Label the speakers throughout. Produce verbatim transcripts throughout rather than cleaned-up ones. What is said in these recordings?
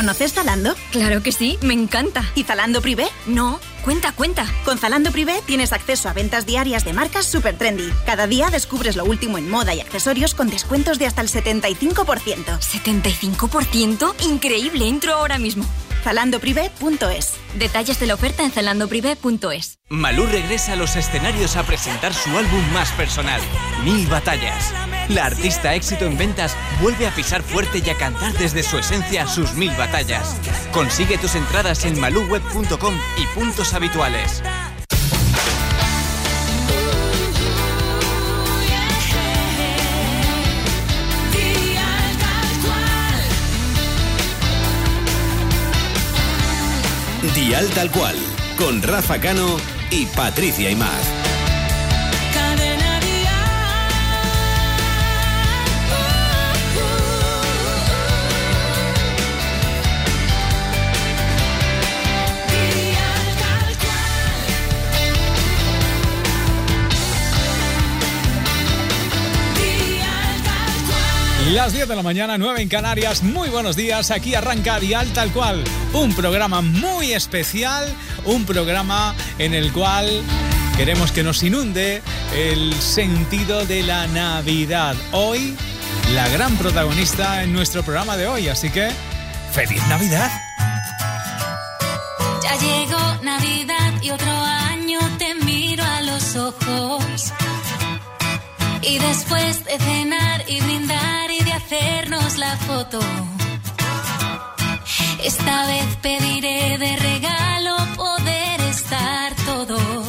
Speaker 1: ¿Conoces Zalando?
Speaker 2: Claro que sí, me encanta.
Speaker 1: ¿Y Zalando Privé?
Speaker 2: No, cuenta, cuenta.
Speaker 1: Con Zalando Privé tienes acceso a ventas diarias de marcas super trendy. Cada día descubres lo último en moda y accesorios con descuentos de hasta el setenta y cinco por ciento.
Speaker 2: ¿setenta y cinco por ciento? Increíble, entro ahora mismo.
Speaker 1: zalando privé punto es.
Speaker 2: Detalles de la oferta en zalando privé punto es.
Speaker 3: Malú regresa a los escenarios a presentar su álbum más personal, Mil Batallas. La artista éxito en ventas vuelve a pisar fuerte y a cantar desde su esencia sus mil batallas. Consigue tus entradas en malú web punto com y puntos habituales.
Speaker 4: Dial Tal Cual, con Rafa Cano y Patricia Imaz.
Speaker 5: Cadena Dial. Dial Tal Cual. Dial Tal Cual.
Speaker 6: Las diez de la mañana, nueve en Canarias. Muy buenos días, aquí arranca Dial Tal Cual. Un programa muy especial, un programa en el cual queremos que nos inunde el sentido de la Navidad. Hoy, la gran protagonista en nuestro programa de hoy, así que ¡feliz Navidad!
Speaker 5: Ya llegó Navidad y otro año te miro a los ojos. Y después de cenar y brindar y de hacernos la foto, esta vez pediré de regalo poder estar todos.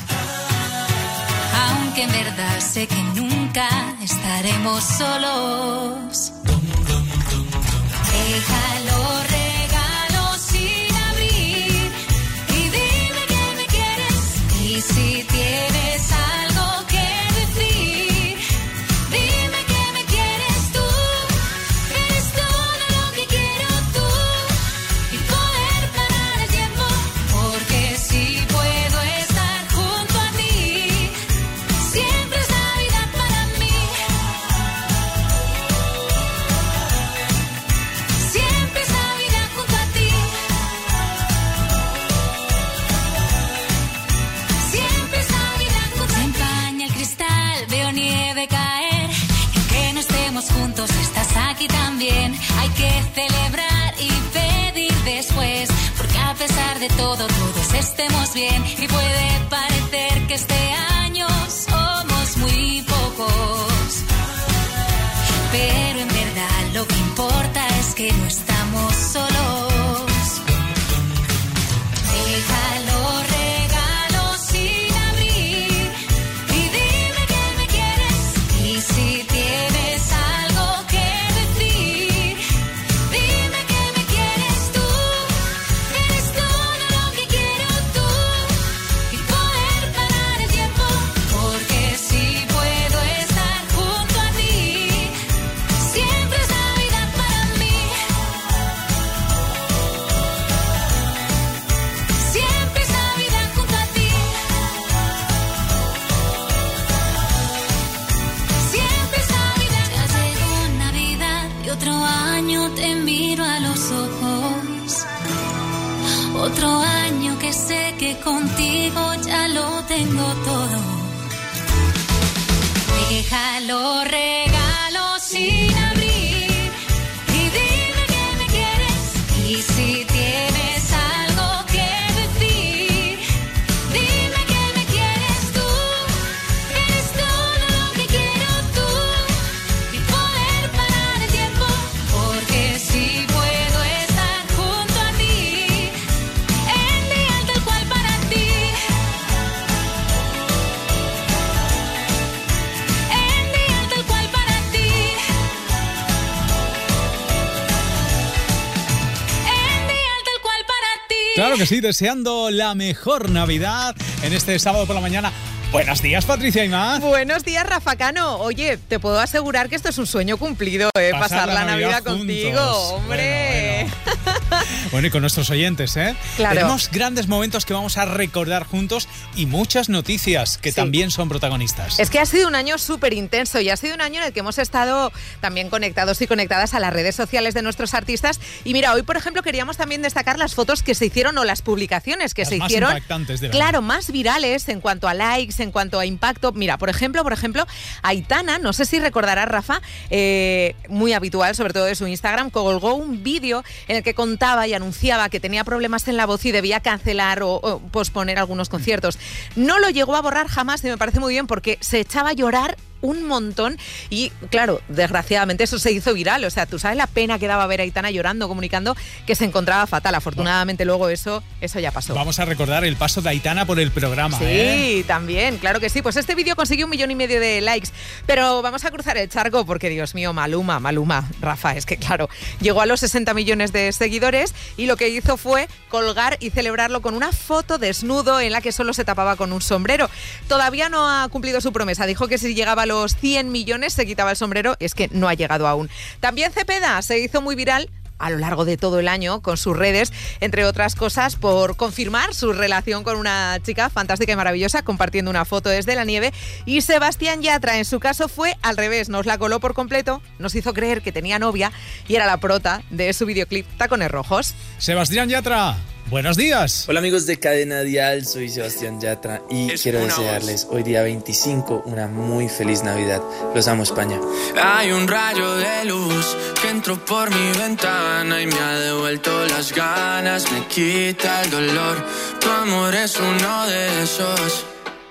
Speaker 5: Aunque en verdad sé que nunca estaremos solos. Déjalo regalo sin abrir y dime que me quieres. Y si tienes algo que decir, dime que me quieres tú. Eres todo lo que quiero tú. Y poder parar el tiempo, porque si puedo estar junto a ti, siempre es Navidad para mí. Siempre es Navidad junto a ti. Siempre es Navidad junto a ti. Se empaña el cristal, veo nieve caer. Y aunque no estemos juntos, estás aquí también. Hay que celebrar y pedir después, porque a pesar de todo, todos estemos bien. Y puede parecer que este año somos muy pocos, pero en verdad lo que importa es que no estamos solos. Déjalo regalo sin abrir y dime que me quieres. Y si tienes algo que decir, dime que me quieres tú. Eres todo lo que quiero tú. Y poder parar el tiempo, porque si puedo estar junto a ti, siempre es Navidad para mí. Siempre es Navidad junto a ti. Siempre es Navidad. Ya llegó Navidad y otro año te miro a los ojos. Otro año que sé que contigo ya lo tengo todo. Déjalo regalo sin abrir y dime que me quieres. Y si tienes algo que decir, dime que me quieres tú. Eres todo lo que quiero tú. Y poder parar el tiempo, porque si puedo estar junto a ti, en día tal cual para ti. En día tal cual para ti. En día tal cual para ti.
Speaker 6: Claro que sí, deseando la mejor Navidad en este sábado por la mañana. Buenos días, Patricia Imaz.
Speaker 7: Buenos días, Rafa Cano. Oye, te puedo asegurar que esto es un sueño cumplido, ¿eh? Pasar,
Speaker 6: Pasar
Speaker 7: la
Speaker 6: la
Speaker 7: Navidad,
Speaker 6: Navidad
Speaker 7: contigo,
Speaker 6: juntos.
Speaker 7: hombre.
Speaker 6: Bueno, bueno. Bueno, y con nuestros oyentes, ¿eh?
Speaker 7: Claro.
Speaker 6: Tenemos grandes momentos que vamos a recordar juntos y muchas noticias que
Speaker 7: Sí.
Speaker 6: también son protagonistas.
Speaker 7: Es que ha sido un año súper intenso y ha sido un año en el que hemos estado también conectados y conectadas a las redes sociales de nuestros artistas. Y mira, hoy, por ejemplo, queríamos también destacar las fotos que se hicieron o las publicaciones que
Speaker 6: Las
Speaker 7: se
Speaker 6: más
Speaker 7: hicieron.
Speaker 6: impactantes del
Speaker 7: Claro,
Speaker 6: año.
Speaker 7: más virales en cuanto a likes, en cuanto a impacto. Mira, por ejemplo, por ejemplo, Aitana, no sé si recordarás, Rafa, eh, muy habitual, sobre todo de su Instagram, colgó un vídeo en el que contaba y anunciaba que tenía problemas en la voz y debía cancelar o, o posponer algunos conciertos. No lo llegó a borrar jamás y me parece muy bien porque se echaba a llorar un montón y, claro, desgraciadamente eso se hizo viral. O sea, tú sabes la pena que daba ver a Aitana llorando, comunicando que se encontraba fatal. Afortunadamente luego eso, eso ya pasó.
Speaker 6: Vamos a recordar el paso de Aitana por el programa,
Speaker 7: Sí,
Speaker 6: ¿eh?
Speaker 7: también, claro que sí. Pues este vídeo consiguió un millón y medio de likes. Pero vamos a cruzar el charco porque, Dios mío, Maluma, Maluma, Rafa, es que claro, llegó a los sesenta millones de seguidores y lo que hizo fue colgar y celebrarlo con una foto desnudo en la que solo se tapaba con un sombrero. Todavía no ha cumplido su promesa. Dijo que si llegaba a los cien millones se quitaba el sombrero. Es que no ha llegado aún. También Cepeda se hizo muy viral a lo largo de todo el año con sus redes, entre otras cosas por confirmar su relación con una chica fantástica y maravillosa, compartiendo una foto desde la nieve. Y Sebastián Yatra, en su caso, fue al revés, nos la coló por completo, nos hizo creer que tenía novia y era la prota de su videoclip Tacones Rojos.
Speaker 6: Sebastián Yatra, buenos días.
Speaker 8: Hola amigos de Cadena Dial, soy Sebastián Yatra y
Speaker 3: Es
Speaker 8: quiero
Speaker 3: una
Speaker 8: desearles hoy día veinticinco una muy feliz Navidad. Los amo, España.
Speaker 9: Hay un rayo de luz que entró por mi ventana y me ha devuelto las ganas, me quita el dolor. Tu amor es uno de esos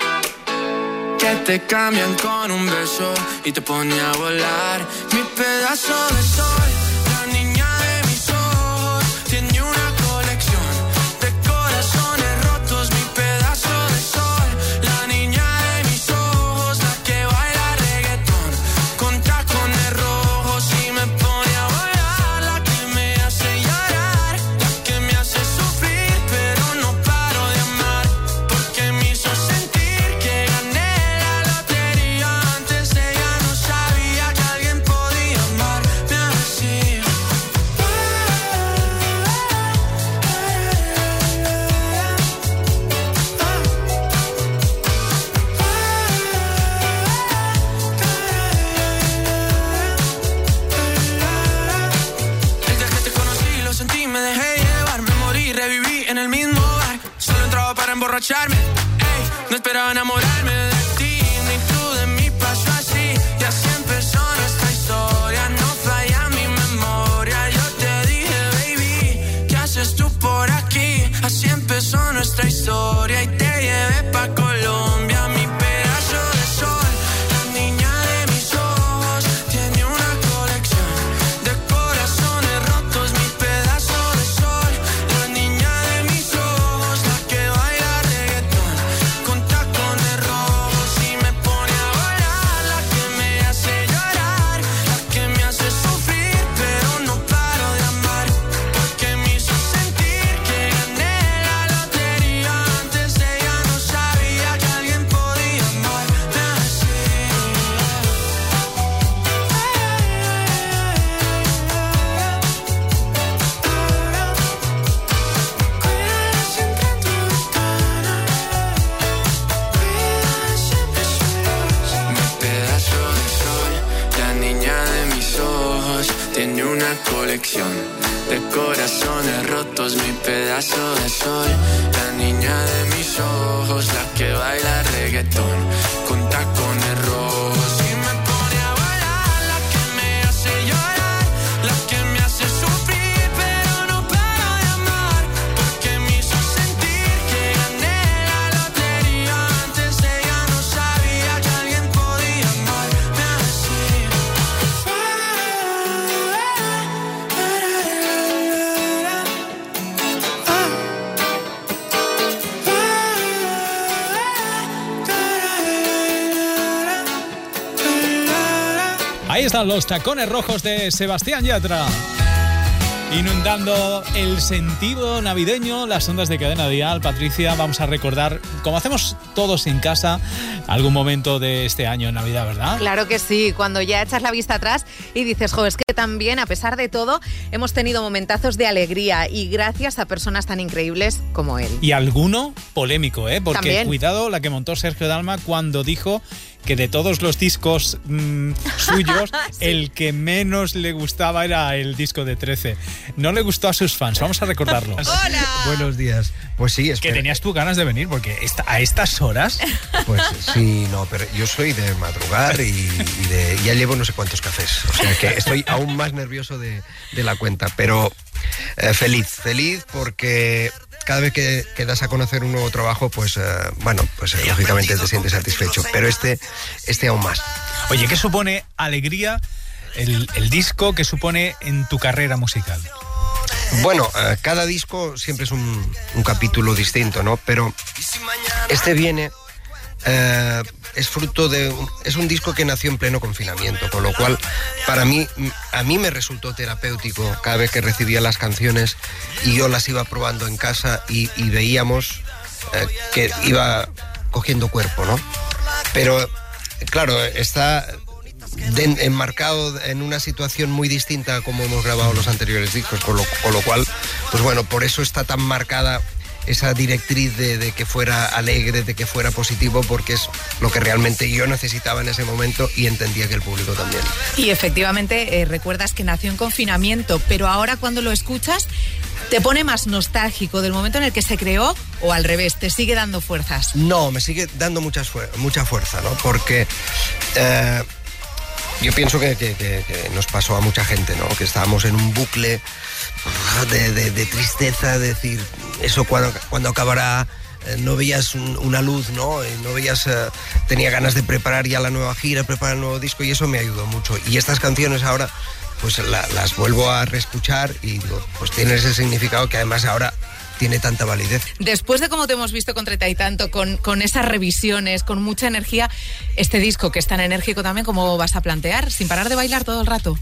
Speaker 9: que te cambian con un beso y te pone a volar. Mi pedazo de sol, la niña de mis ojos, tiene una colección de corazones rotos. Mi pedazo de sol, la niña de mis ojos, la que baila reggaetón con tacones rojos y me pone a volar. La que me hace llorar, la que me hace sufrir, pero no paro de amar, porque me hizo sentir que gané la lotería. Antes ella no sabía que alguien podía amarme así. Desde que te conocí lo sentí, me dejé llevar, me morí, reviví en el mismo bar. Solo entraba para emborracharme, ey, no esperaba enamorarme de ti, ni tú de mí, pasó así. Y así empezó nuestra historia, no falla mi memoria. Yo te dije, baby, ¿qué haces tú por aquí? Así empezó nuestra historia y te llevé pa' Colombia. Mi pedazo de sol, la niña de mis ojos, tiene una colección de corazones rotos. Mi pedazo de sol, la niña de mis ojos, la que baila reggaetón con tacones rojos y me pone a volar. La que me hace llorar, la que me hace sufrir, pero no paro de amar, porque me hizo sentir que gané la lotería. Antes ella no sabía que alguien podía amarme así. Mi pedazo de sol, la niña de mis ojos, tiene una colección de corazones rotos. Mi pedazo de sol, la niña de mis ojos, la que baila reggaetón con tacones rojos y me pone a volar. La que me hace llorar, la que me hace sufrir, pero no paro de amar, porque me hizo sentir que gané la lotería. Antes ella no sabía que alguien podía amarme así.
Speaker 6: Ahí están los tacones rojos de Sebastián Yatra. Inundando el sentido navideño, las ondas de Cadena Dial. Patricia, vamos a recordar, como hacemos todos en casa, algún momento de este año en Navidad, ¿verdad?
Speaker 7: Claro que sí, cuando ya echas la vista atrás y dices, jo, es que también, a pesar de todo, hemos tenido momentazos de alegría y gracias a personas tan increíbles como él.
Speaker 6: Y alguno polémico, ¿eh? Porque
Speaker 7: También.
Speaker 6: Cuidado la que montó Sergio Dalma cuando dijo que de todos los discos mmm, suyos, sí. el que menos le gustaba era el disco de trece. No le gustó a sus fans, vamos a recordarlo.
Speaker 7: ¡Hola!
Speaker 10: Buenos días. Pues sí,
Speaker 6: que tenías tú ganas de venir, porque esta, a estas horas...
Speaker 10: Pues sí, no, pero yo soy de madrugar y, y de, ya llevo no sé cuántos cafés, o sea que estoy aún más nervioso de, de la cuenta, pero eh, feliz, feliz porque... Cada vez que, que das a conocer un nuevo trabajo, pues, uh, bueno, pues eh, lógicamente te sientes satisfecho, pero este, este aún más.
Speaker 6: Oye, ¿qué supone alegría el, el disco que supone en tu carrera musical?
Speaker 10: Bueno, uh, cada disco siempre es un, un capítulo distinto, ¿no? Pero este viene... Uh, es fruto de... Es un disco que nació en pleno confinamiento, con lo cual para mí, a mí me resultó terapéutico cada vez que recibía las canciones y yo las iba probando en casa y, y veíamos uh, que iba cogiendo cuerpo, ¿no? Pero, claro, está de, enmarcado en una situación muy distinta a como hemos grabado los anteriores discos, con lo, con lo cual, pues bueno, por eso está tan marcada esa directriz de, de que fuera alegre, de que fuera positivo, porque es lo que realmente yo necesitaba en ese momento y entendía que el público también.
Speaker 11: Y efectivamente, eh, recuerdas que nació en confinamiento, pero ahora cuando lo escuchas, ¿te pone más nostálgico del momento en el que se creó o al revés, te sigue dando fuerzas?
Speaker 10: No, me sigue dando mucha, mucha fuerza, ¿no? Porque... Eh, Yo pienso que, que, que, que nos pasó a mucha gente, ¿no? Que estábamos en un bucle de, de, de tristeza, de decir, eso cuando, cuando acabará, eh, no veías un, una luz, ¿no? No veías, eh, tenía ganas de preparar ya la nueva gira, preparar el nuevo disco y eso me ayudó mucho. Y estas canciones ahora, pues la, las vuelvo a reescuchar y digo, pues tienen ese significado que además ahora tiene tanta validez.
Speaker 11: Después de cómo te hemos visto con Treinta y Tanto, con, con esas revisiones, con mucha energía, este disco que es tan enérgico también, ¿cómo vas a plantear? Sin parar de bailar todo el rato.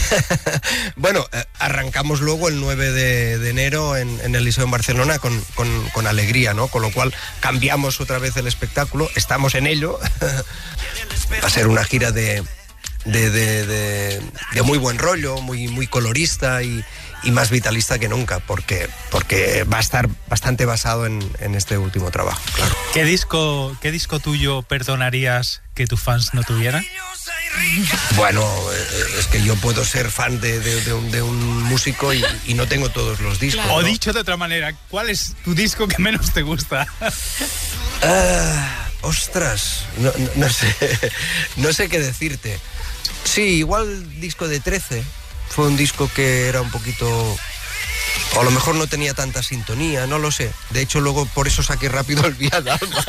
Speaker 10: Bueno, eh, arrancamos luego el nueve de enero en, en el Liceo en Barcelona con, con, con alegría, ¿no? Con lo cual cambiamos otra vez el espectáculo, estamos en ello. Va a ser una gira de, de, de, de, de muy buen rollo, muy, muy colorista y y más vitalista que nunca, porque, porque va a estar bastante basado en, en este último trabajo, claro.
Speaker 6: ¿Qué disco, ¿Qué disco tuyo perdonarías que tus fans no tuvieran?
Speaker 10: Bueno, es que yo puedo ser fan de, de, de, un, de un músico y, y no tengo todos los discos.
Speaker 6: Claro. O
Speaker 10: ¿no?
Speaker 6: dicho de otra manera, ¿cuál es tu disco que menos te gusta?
Speaker 10: Uh, ostras, no, no, no sé, no sé qué decirte. Sí, igual disco de trece. Fue un disco que era un poquito... O a lo mejor no tenía tanta sintonía, no lo sé. De hecho, luego por eso saqué rápido el Vía Dalma.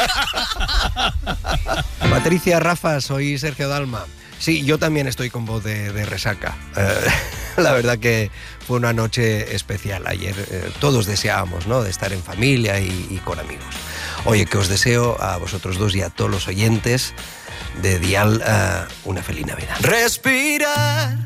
Speaker 10: Patricia, Rafa, soy Sergio Dalma. Sí, yo también estoy con voz de, de resaca. Eh, la verdad que fue una noche especial ayer. Eh, todos deseábamos, ¿no?, de estar en familia y, y con amigos. Oye, que os deseo a vosotros dos y a todos los oyentes de Dial uh, una feliz Navidad.
Speaker 9: Respirar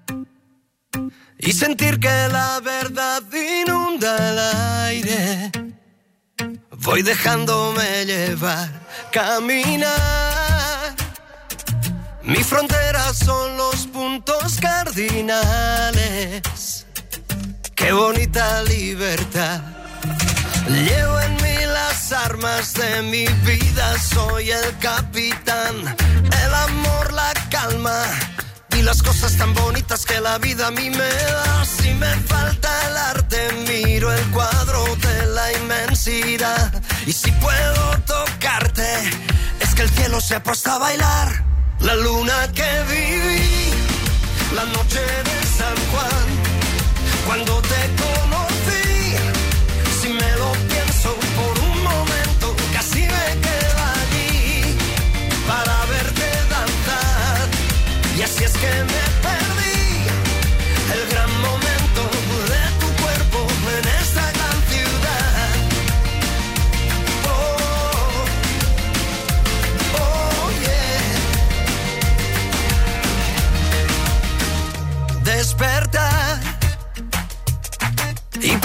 Speaker 9: y sentir que la verdad inunda el aire. Voy dejándome llevar, caminar. Mi frontera son los puntos cardinales. Qué bonita libertad. Llevo en mí las armas de mi vida. Soy el capitán, el amor, la calma y las cosas tan bonitas que la vida a mí me da. Si me falta el arte, miro el cuadro de la inmensidad. Y si puedo tocarte, es que el cielo se ha puesto a bailar. La luna que viví, la noche de San Juan, cuando te conocí, si me lo pienso por un momento, casi me quedo allí para verte danzar. Y así es que me perdí el gran momento de tu cuerpo en esta gran ciudad. Oh, oh yeah. Despertar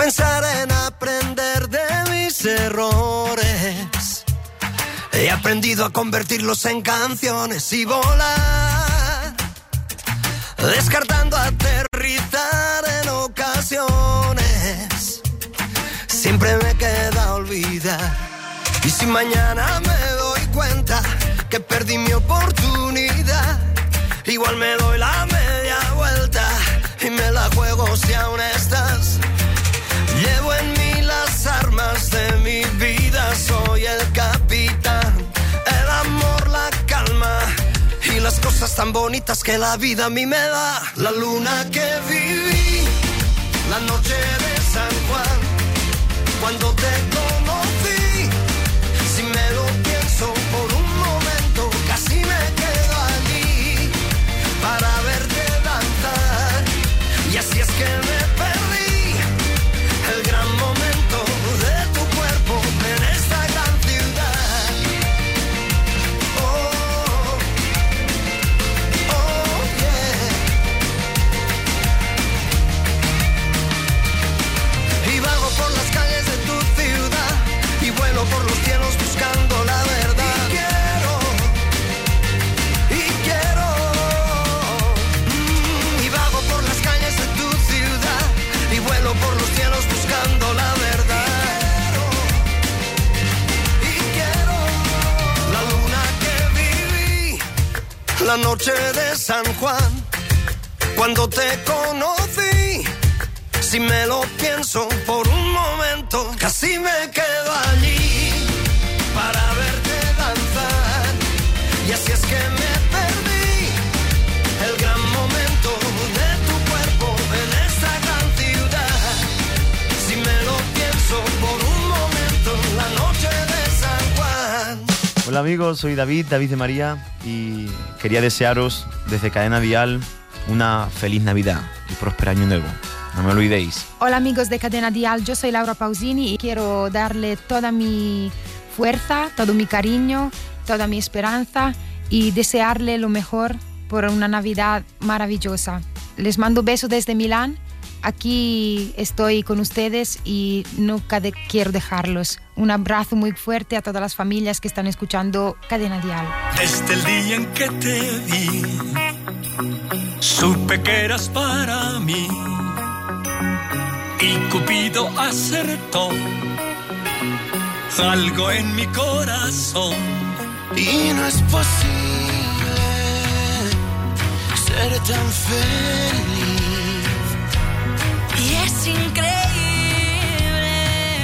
Speaker 12: pensar en aprender de mis errores. He aprendido a convertirlos en canciones y volar, descartando aterrizar en ocasiones. Siempre me queda olvidar. Y si mañana me doy cuenta que perdí mi oportunidad, igual me doy la media vuelta y me la juego si aún estás. Llevo en mí las armas de mi vida, soy el capitán. El amor, la calma y las cosas tan bonitas que la vida a mí me da. La luna que viví, la noche de San Juan, cuando te conocí, si me lo pienso por un momento, casi me quedo allí para verte danzar. Y así es que me perdí el gran momento de tu cuerpo en esta gran ciudad. Oh, oh, yeah. Y vago por las calles de tu ciudad y vuelo por los cielos buscando la verdad. Y quiero, y quiero, mm, y vago por las calles de tu ciudad y vuelo por los cielos buscando la verdad. Y quiero, y quiero la luna que viví, la noche de San Juan, cuando te conocí. Si me lo pienso por un momento, casi me quedo allí para verte danzar. Y así es que me perdí el gran momento de tu cuerpo en esta gran ciudad. Si me lo pienso por un momento, la noche de San Juan.
Speaker 13: Hola amigos, soy David, David de María, y quería desearos desde Cadena Dial una feliz Navidad y próspero año nuevo. No me olvidéis.
Speaker 14: Hola amigos de Cadena Dial, yo soy Laura Pausini y quiero darle toda mi fuerza, todo mi cariño, toda mi esperanza y desearle lo mejor por una Navidad maravillosa. Les mando besos desde Milán. Aquí estoy con ustedes y nunca de- quiero dejarlos. Un abrazo muy fuerte a todas las familias que están escuchando Cadena Dial.
Speaker 15: Desde el día en que te vi, supe que eras para mí. Y Cupido acertó algo en mi corazón.
Speaker 12: Y no es posible ser tan feliz.
Speaker 5: Y es increíble,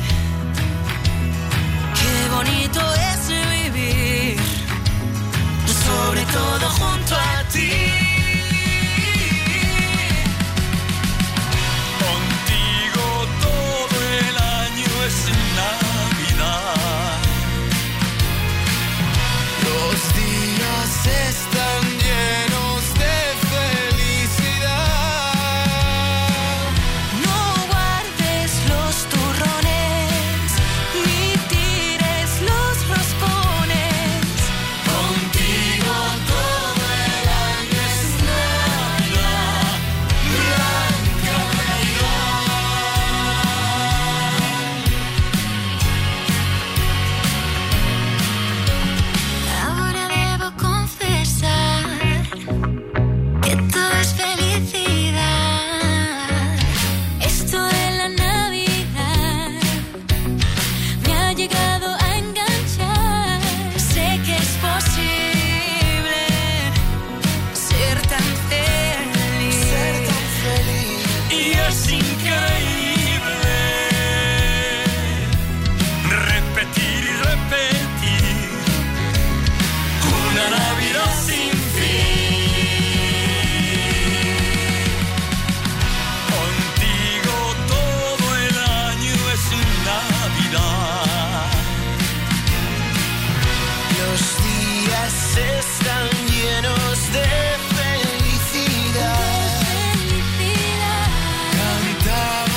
Speaker 5: qué bonito es vivir, sobre todo junto a ti.
Speaker 15: Navidad.
Speaker 12: Los días están llenos de felicidad.
Speaker 5: No guardes los turrones, ni tires los roscones.
Speaker 12: Contigo todo el año es Navidad, blanca
Speaker 5: Ahora debo confesar que todo es felicidad. Esto de la Navidad me ha llegado a enganchar. Sé que es posible ser tan feliz.
Speaker 12: Ser tan feliz.
Speaker 15: Y es increíble repetir y repetir una Navidad sin fin. Contigo todo el año es Navidad.
Speaker 12: Los días están llenos de felicidad.
Speaker 5: Felicidad.
Speaker 12: Cantamos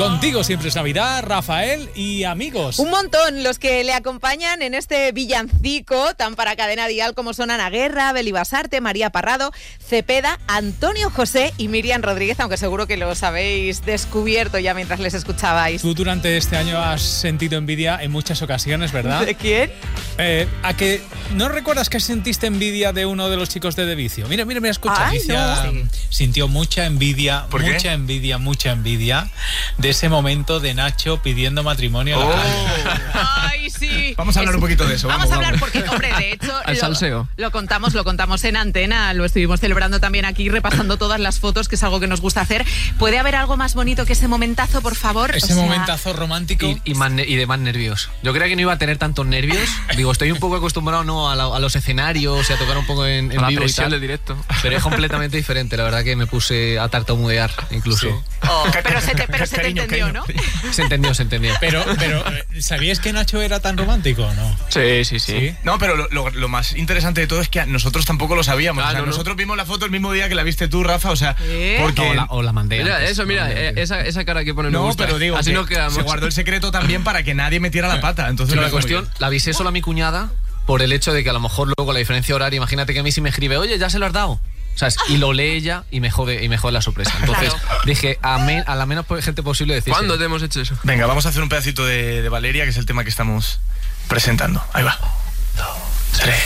Speaker 6: Contigo siempre es Navidad, Rafael y amigos.
Speaker 7: Un montón los que le acompañan en este villancico tan para Cadena Dial como son Ana Guerra, Beli Basarte, María Parrado, Cepeda, Antonio José y Miriam Rodríguez, aunque seguro que los habéis descubierto ya mientras les escuchabais.
Speaker 6: Tú durante este año has sentido envidia en muchas ocasiones, ¿verdad?
Speaker 7: ¿De quién?
Speaker 6: Eh, ¿A que no recuerdas que sentiste envidia de uno de los chicos de De Vicio? Mira, mira, mira, escucha.
Speaker 7: Ay,
Speaker 6: Alicia
Speaker 7: no. Sí.
Speaker 6: sintió mucha envidia,
Speaker 16: ¿Por
Speaker 6: mucha
Speaker 16: qué?
Speaker 6: envidia, mucha envidia de ese momento de Nacho pidiendo matrimonio a la
Speaker 16: Oh.
Speaker 6: calle.
Speaker 7: Ay, sí.
Speaker 16: Vamos a hablar un poquito de eso.
Speaker 7: Vamos,
Speaker 16: Vamos,
Speaker 7: a hablar
Speaker 16: vamos.
Speaker 7: porque, hombre, de hecho,
Speaker 16: Al
Speaker 7: lo,
Speaker 16: salseo.
Speaker 7: lo contamos, lo contamos en antena, lo estuvimos celebrando también aquí, repasando todas las fotos, que es algo que nos gusta hacer. ¿Puede haber algo más bonito que ese momentazo, por favor?
Speaker 6: Ese
Speaker 7: O sea,
Speaker 6: momentazo romántico.
Speaker 17: Y, y, más ne- y de más nervios. Yo creía que no iba a tener tantos nervios. Digo, estoy un poco acostumbrado ¿no? a, la- a los escenarios y a tocar un poco en, en
Speaker 16: A la
Speaker 17: vivo y
Speaker 16: presión
Speaker 17: tal.
Speaker 16: del directo.
Speaker 17: Pero es completamente diferente. La verdad que me puse a tartamudear incluso.
Speaker 7: Oh, pero se te, pero se te
Speaker 16: Cariño,
Speaker 7: entendió,
Speaker 16: cariño.
Speaker 7: ¿no?
Speaker 17: Se entendió, se entendió.
Speaker 6: Pero, pero eh, ¿sabíais que Nacho era tan romántico o no?
Speaker 16: Sí, sí, sí,
Speaker 6: ¿Sí?
Speaker 16: No, pero lo, lo- lo más interesante de todo es que nosotros tampoco lo sabíamos.
Speaker 17: Ah,
Speaker 16: o sea,
Speaker 17: no, no.
Speaker 16: nosotros vimos la foto el mismo día que la viste tú, Rafa. O sea,
Speaker 7: ¿Eh?
Speaker 16: porque.
Speaker 17: O la, o la mandé
Speaker 18: Mira,
Speaker 17: antes.
Speaker 18: eso, mira,
Speaker 17: La mandé
Speaker 18: eh,
Speaker 17: antes.
Speaker 18: esa, esa cara que pone me
Speaker 16: No,
Speaker 18: gusta.
Speaker 16: pero digo,
Speaker 18: así
Speaker 16: que
Speaker 18: nos quedamos.
Speaker 16: se guardó el secreto también para que nadie metiera la pata. Entonces
Speaker 17: Pero
Speaker 16: lo
Speaker 17: la
Speaker 16: hizo muy
Speaker 17: cuestión,
Speaker 16: bien.
Speaker 17: la avisé solo a mi cuñada por el hecho de que a lo mejor luego la diferencia horaria, imagínate que a mí sí me escribe, oye, ya se lo has dado. ¿Sabes? Y lo lee ella y me jode, y me jode la sorpresa. Entonces dije, a, me- a la menos gente posible decir.
Speaker 18: ¿Cuándo te hemos hecho eso?
Speaker 16: Venga, vamos a hacer un pedacito de, de Valeria, que es el tema que estamos presentando. Ahí va. Dos, tres.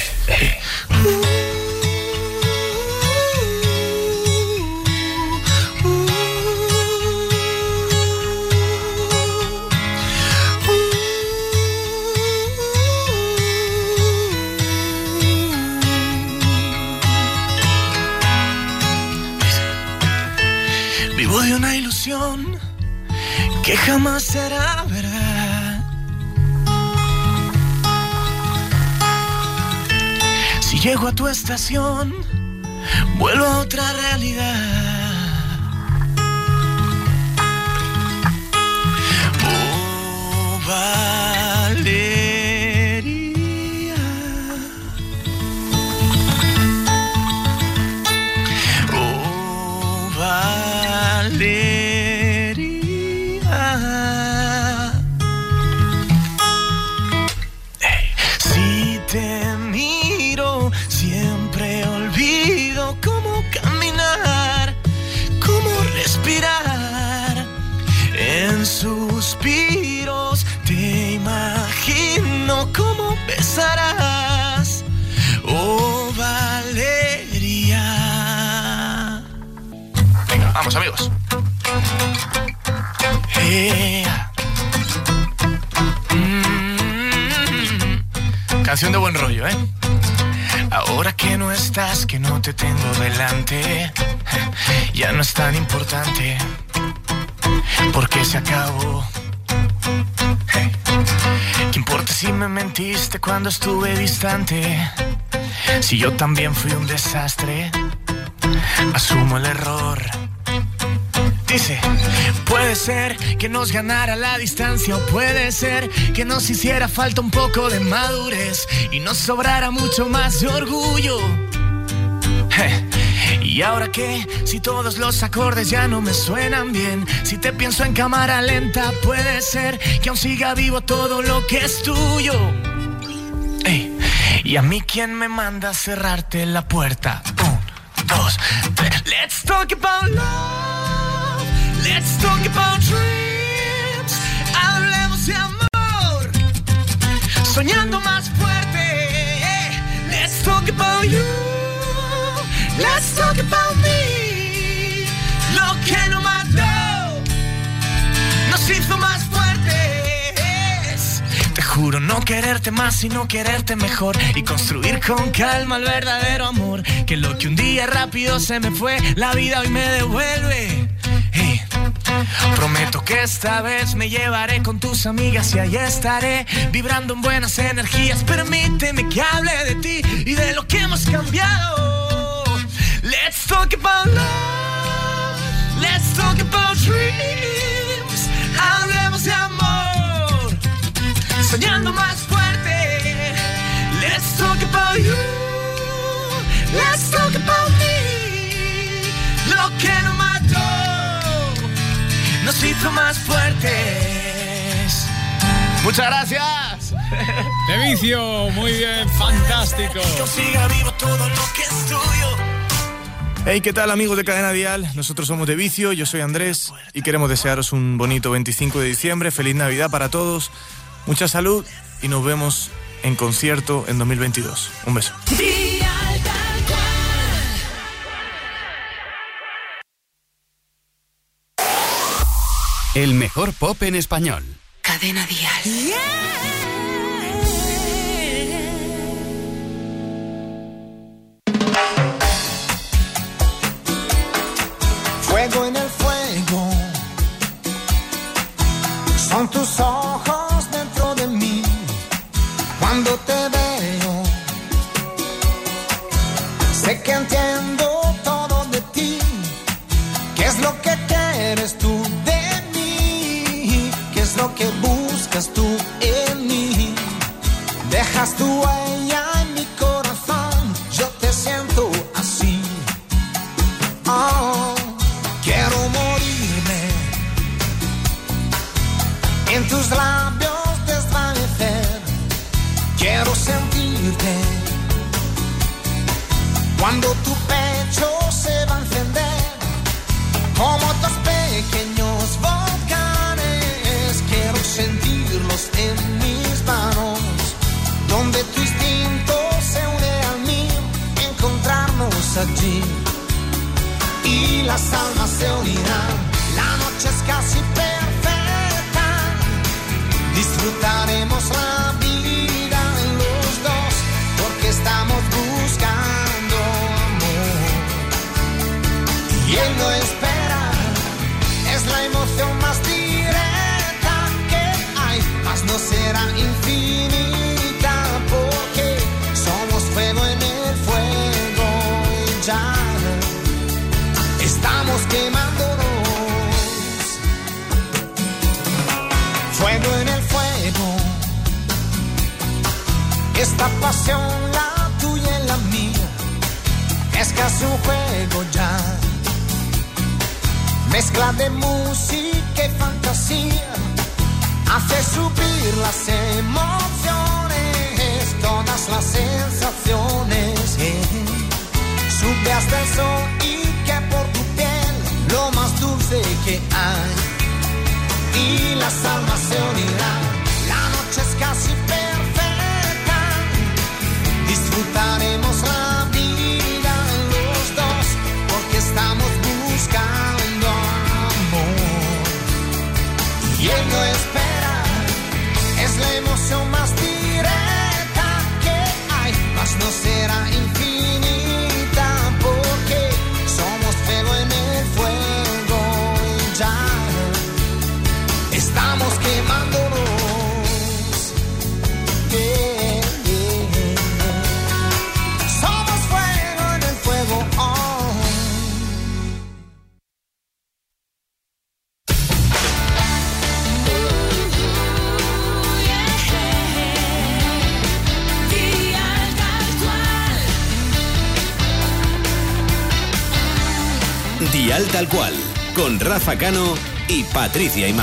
Speaker 16: Vivo de una ilusión que jamás será verdad. Si llego a tu estación, vuelvo a otra realidad. Oh, Valeria. Oh, Valeria. Ey. Si te miro, siempre olvido cómo caminar, cómo respirar. En suspiros te imagino cómo besarás. Oh, Valeria. Venga, vamos, amigos. Yeah. Mm. Canción de buen rollo, ¿eh? Ahora que no estás, que no te tengo delante, ya no es tan importante, porque se acabó. Hey. ¿Qué importa si me mentiste cuando estuve distante? Si yo también fui un desastre, asumo el error. Dice, puede ser que nos ganara la distancia, o puede ser que nos hiciera falta un poco de madurez y nos sobrara mucho más de orgullo. Eh, Y ahora qué, si todos los acordes ya no me suenan bien, si te pienso en cámara lenta, puede ser que aún siga vivo todo lo que es tuyo. Ey, y a mí quién me manda a cerrarte la puerta. Un, dos, tres. Let's talk about love. Let's talk about dreams. Hablemos de amor, soñando más fuerte. Yeah. Let's talk about you. Let's talk about me. Lo que no mató nos hizo más fuertes. Te juro no quererte más, sino quererte mejor, y construir con calma el verdadero amor. Que lo que un día rápido se me fue, la vida hoy me devuelve. Hey. Prometo que esta vez me llevaré con tus amigas y ahí estaré vibrando en buenas energías. Permíteme que hable de ti y de lo que hemos cambiado. Let's talk about love. Let's talk about dreams. Hablemos de amor, soñando más fuerte. Let's talk about you. Let's talk about me. Lo que no mató nos hizo más fuertes. Muchas gracias.
Speaker 6: De Vicio, muy bien, fantástico.
Speaker 15: Siga vivo todo lo que es tuyo.
Speaker 16: Hey, ¿qué tal, amigos de Cadena Dial? Nosotros somos De Vicio, yo soy Andrés y queremos desearos un bonito veinticinco de diciembre, feliz Navidad para todos, mucha salud y nos vemos en concierto en dos mil veintidós. Un beso.
Speaker 4: El mejor pop en español.
Speaker 5: Cadena Dial.
Speaker 18: Fuego en el fuego, son tus ojos dentro de mí. Cuando te veo, sé que entiendo todo de ti. ¿Qué es lo que quieres tú de mí? ¿Qué es lo que buscas tú en mí? Dejas tu huella en mi corazón, yo te siento así. Oh. Quiero morirme en tus labios desvanecer. Quiero sentirte cuando tu pecho se va a encender como dos pequeños volcanes. Quiero sentirlos en mis manos, donde tu instinto se une al mío, encontrarnos allí. Y las almas se unirán, la noche es casi perfecta, disfrutaremos la vida los dos, porque estamos buscando amor, y él no espera, es la emoción más directa que hay, mas no será infinita, porque somos fuego en el fuego y ya estamos quemándonos. Fuego en el fuego, esta pasión, la tuya y la mía, es casi un juego ya. Mezcla de música y fantasía, hace subir las emociones, todas las sensaciones. Eh. Sube hasta el sol y que por tu piel lo más dulce que hay, y las almas se unirán, la noche es casi perfecta, disfrutaremos la vida los dos, porque estamos buscando amor, y él no espera, es la emoción más directa que hay, mas no será infinita, porque somos fuego en el fuego y ya estamos quemándonos. Yeah, yeah. Somos fuego en el fuego. Oh.
Speaker 4: Dial Tal Cual, con Rafa Cano y Patricia Imaz.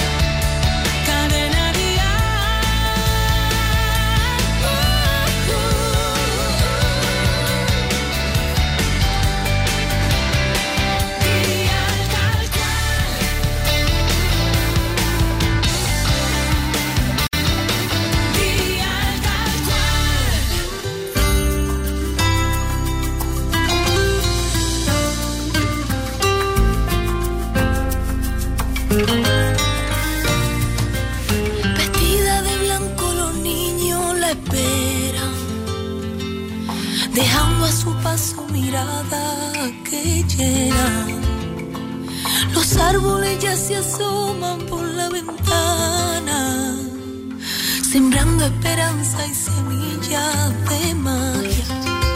Speaker 5: Vestida de blanco los niños la esperan, dejando a su paso mirada que llenan. Los árboles ya se asoman por la ventana, sembrando esperanza y semillas de magia.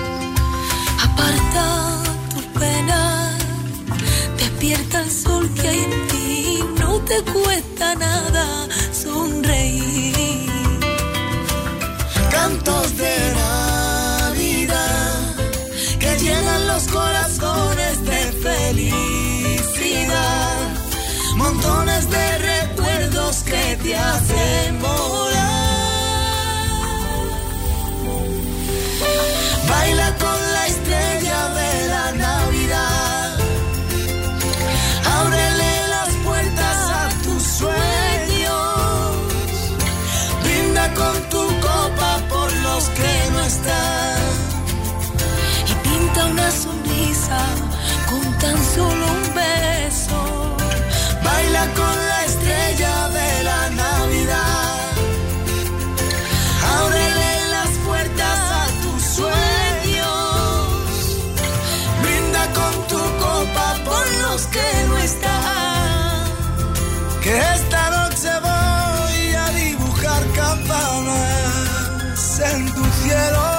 Speaker 5: Aparta tus penas, despierta el sol que hay en ti, no te cuesta nada sonreír. Cantos de Navidad que llenan los corazones de felicidad, montones
Speaker 18: volar. Baila con la estrella de la Navidad. Ábrele las puertas a tus sueños. Brinda con tu copa por los que no están. Y pinta una sonrisa con tan solo un beso. Baila con la estrella de la Navidad. Ábrele las puertas a tus sueños. Brinda con tu copa por los que no están. Que esta noche voy a dibujar campanas en tu cielo.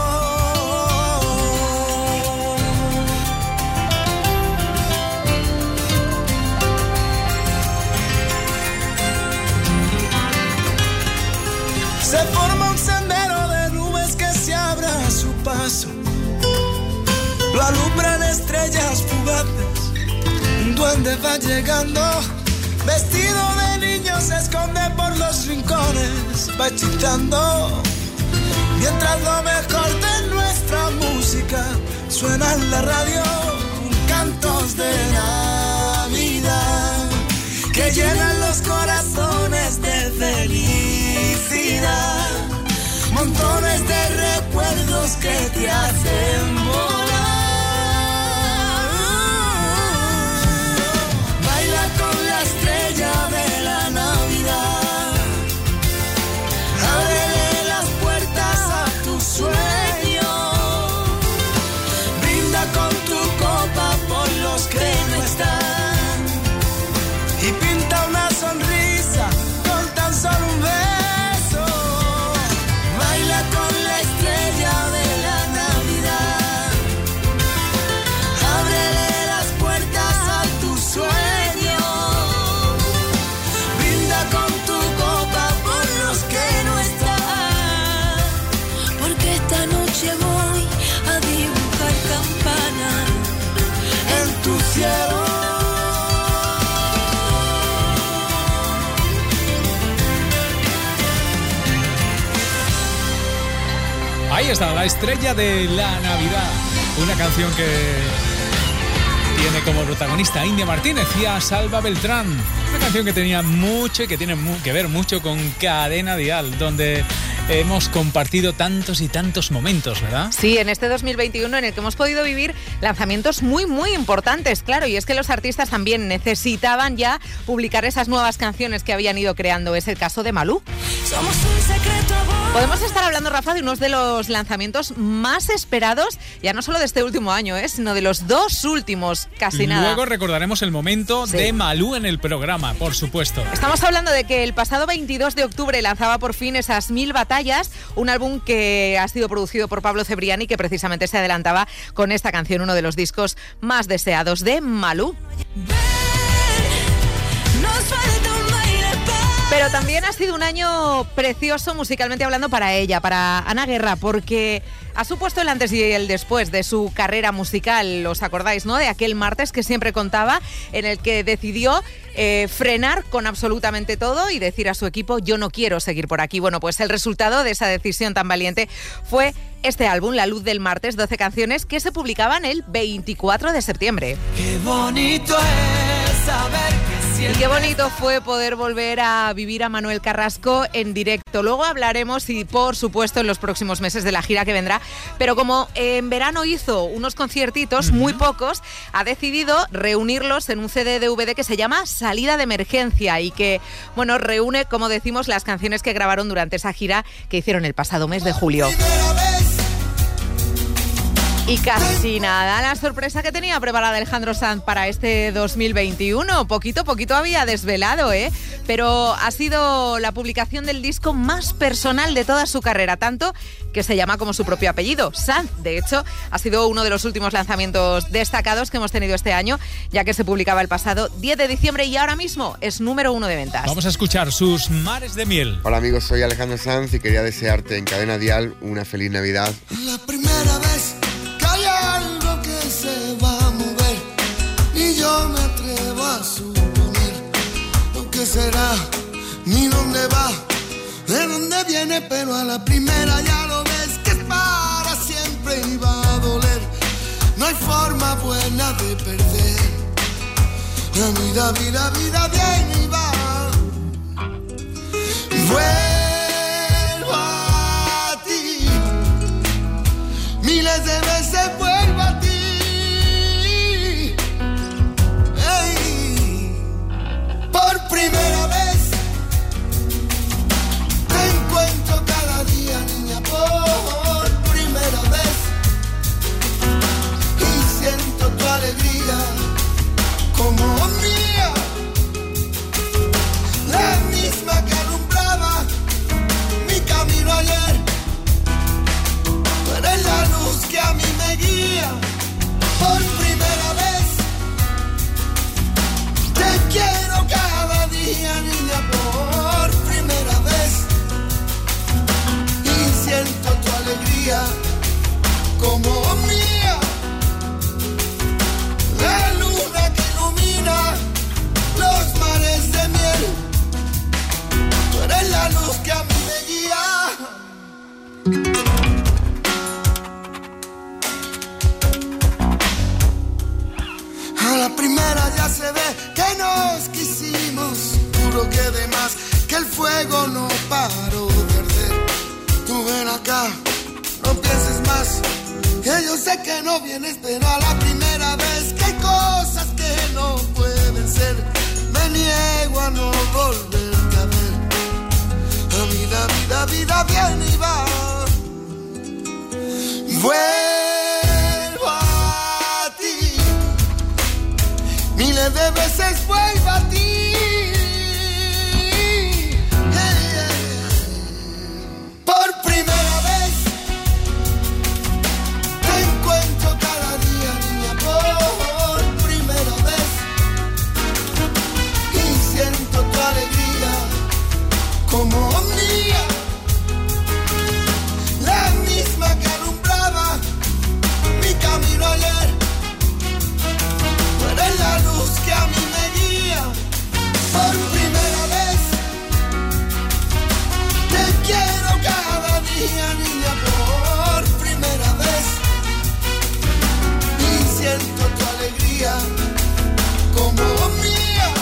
Speaker 18: Se forma un sendero de nubes que se abre a su paso. Lo alumbran estrellas fugaces. Un duende va llegando. Vestido de niño se esconde por los rincones. Va hechizando. Mientras lo mejor de nuestra música suena en la radio. Cantos de Navidad que llenan los corazones de felicidad. Montones de recuerdos que te hacen volar. Baila con la estrella de la Navidad. Ábrele las puertas a tus sueños. Brinda con tu copa por los que no están. Y pinta una sonrisa con tan solo un beso. Baila con la estrella de la Navidad. Ábrele las puertas a tus sueños. Brinda con tu copa por los que no están. Porque esta noche voy a dibujar campanas en tu cielo.
Speaker 6: Ahí está, la estrella de la Navidad. Una canción que tiene como protagonista a India Martínez y a Salva Beltrán. Una canción que tenía mucho y que tiene mu- que ver mucho con Cadena Dial, donde hemos compartido tantos y tantos momentos, ¿verdad?
Speaker 7: Sí, en este dos mil veintiuno en el que hemos podido vivir lanzamientos muy, muy importantes, claro, y es que los artistas también necesitaban ya publicar esas nuevas canciones que habían ido creando. Es el caso de Malú.
Speaker 18: Somos un secreto.
Speaker 7: Podemos estar hablando, Rafa, de unos de los lanzamientos más esperados, ya no solo de este último año, ¿eh? sino de los dos últimos, casi nada.
Speaker 6: Luego recordaremos el momento sí. de Malú en el programa, por supuesto.
Speaker 7: Estamos hablando de que el pasado veintidós de octubre lanzaba por fin esas Mil Batallas, un álbum que ha sido producido por Pablo Cebrián y que precisamente se adelantaba con esta canción, uno de los discos más deseados de Malú.
Speaker 18: Nos falta un baile.
Speaker 7: Pero también ha sido un año precioso musicalmente hablando para ella, para Ana Guerra, porque ha supuesto el antes y el después de su carrera musical. ¿Os acordáis, no? De aquel martes que siempre contaba, en el que decidió eh, frenar con absolutamente todo y decir a su equipo: yo no quiero seguir por aquí. Bueno, pues el resultado de esa decisión tan valiente fue este álbum, La Luz del Martes, doce canciones que se publicaban el veinticuatro de septiembre.
Speaker 18: Qué bonito es saber que
Speaker 7: Y qué bonito fue poder volver a vivir a Manuel Carrasco en directo. Luego hablaremos y, por supuesto, en los próximos meses de la gira que vendrá. Pero como en verano hizo unos conciertitos, uh-huh. muy pocos, ha decidido reunirlos en un C D D V D que se llama Salida de Emergencia y que, bueno, reúne, como decimos, las canciones que grabaron durante esa gira que hicieron el pasado mes de julio. Y casi nada la sorpresa que tenía preparada Alejandro Sanz para este dos mil veintiuno. Poquito, poquito había desvelado, ¿eh? Pero ha sido la publicación del disco más personal de toda su carrera, tanto que se llama como su propio apellido, Sanz. De hecho, ha sido uno de los últimos lanzamientos destacados que hemos tenido este año, ya que se publicaba el pasado diez de diciembre y ahora mismo es número uno de ventas.
Speaker 6: Vamos a escuchar Sus Mares de Miel.
Speaker 19: Hola amigos, soy Alejandro Sanz y quería desearte en Cadena Dial una feliz Navidad.
Speaker 18: La primera vez hay algo que se va a mover y yo me atrevo a suponer lo que será ni dónde va.
Speaker 12: viene, pero a la primera ya lo ves que es para siempre y va a doler. No hay forma buena de perder. La vida, vida, vida viene y va. Vuelvo a ti. Miles de veces vuelvo a ti. Hey. Por primera vez te encuentro cada día, niña, por primera vez. Y siento tu alegría como mía, la misma que alumbraba mi camino ayer. Tú eres la luz que a mí me guía. Por primera vez te quiero cada día, niña, por primera vez. Y siento tu alegría como mía, la luna que ilumina los mares de miel. Tú eres la luz que a mí me guía. A la primera ya se ve que nos quisimos, juro que de más, que el fuego no paró de arder. Tú ven acá, no pienses más, que yo sé que no vienes, pero a la primera vez que hay cosas que no pueden ser, me niego a no volverte a ver. La vida, vida, vida viene y va. Vuelvo a ti. Miles de veces vuelvo a ti. Hey, hey. Por primera vez te encuentro cada día, niña, por primera vez. Y siento tu alegría como mía, la misma que alumbraba mi camino ayer. Tú eres la luz que a mí me guía. Por primera vez te quiero cada día, niña, por primera vez. Y siento tu alegría como mía,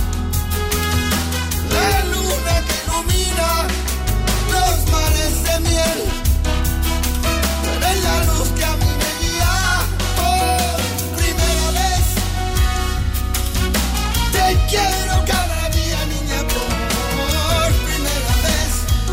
Speaker 12: la luna que ilumina los mares de miel. Tú eres la luz que a mí me guía. Por primera vez te quiero cada día, niña, por primera vez.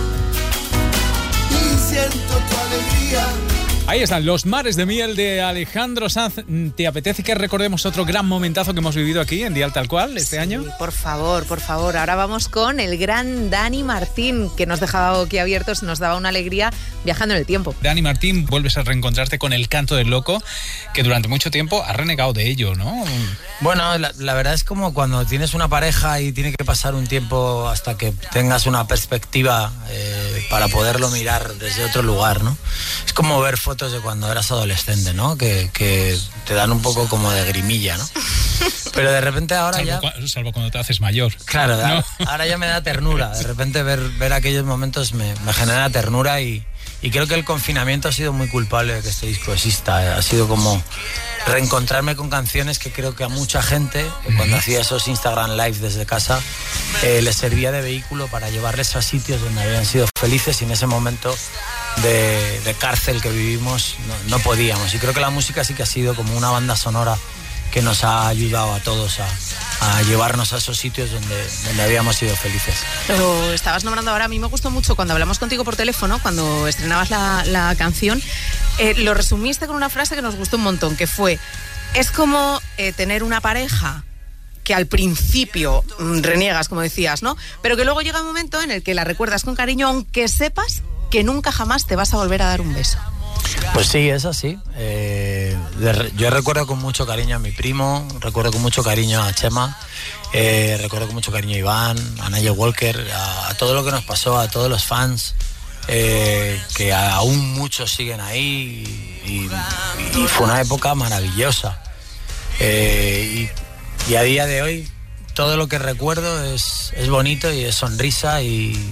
Speaker 12: Y siento tu alegría.
Speaker 6: Ahí están, Los mares de miel de Alejandro Sanz. ¿Te apetece que recordemos otro gran momentazo que hemos vivido aquí en Dial Tal Cual este
Speaker 7: Sí,
Speaker 6: año?
Speaker 7: por favor, por favor. Ahora vamos con el gran Dani Martín, que nos dejaba boquiabiertos, nos daba una alegría viajando en el tiempo.
Speaker 6: Dani Martín, vuelves a reencontrarte con El Canto del Loco, que durante mucho tiempo has renegado de ello, ¿no?
Speaker 20: Bueno, la, la verdad es como cuando tienes una pareja y tiene que pasar un tiempo hasta que tengas una perspectiva eh, para poderlo mirar desde otro lugar, ¿no? Es como ver fotos de cuando eras adolescente, ¿no? Que, que te dan un poco como de grimilla, ¿no? Pero de repente ahora
Speaker 6: salvo
Speaker 20: ya...
Speaker 6: Cu- salvo cuando te haces mayor.
Speaker 20: Claro,
Speaker 6: ¿no?
Speaker 20: Ahora ya me da ternura. De repente ver, ver aquellos momentos me, me genera ternura y, y creo que el confinamiento ha sido muy culpable de que este disco exista. Ha sido como reencontrarme con canciones que creo que a mucha gente, cuando hacía esos Instagram Live desde casa, eh, les servía de vehículo para llevarles a sitios donde habían sido felices y en ese momento de, de cárcel que vivimos no, no podíamos. Y creo que la música sí que ha sido como una banda sonora que nos ha ayudado a todos a, a llevarnos a esos sitios donde, donde habíamos sido felices.
Speaker 7: Lo estabas nombrando ahora, a mí me gustó mucho cuando hablamos contigo por teléfono, cuando estrenabas la, la canción, eh, lo resumiste con una frase que nos gustó un montón, que fue, es como eh, tener una pareja que al principio mm, reniegas, como decías, ¿no? Pero que luego llega un momento en el que la recuerdas con cariño, aunque sepas que nunca jamás te vas a volver a dar un beso.
Speaker 20: Pues sí, es así. Eh, yo recuerdo con mucho cariño a mi primo, recuerdo con mucho cariño a Chema, eh, recuerdo con mucho cariño a Iván, a Nigel Walker, a, a todo lo que nos pasó, a todos los fans, eh, que aún muchos siguen ahí y, y, y fue una época maravillosa. Eh, y, y a día de hoy todo lo que recuerdo es, es bonito y es sonrisa y,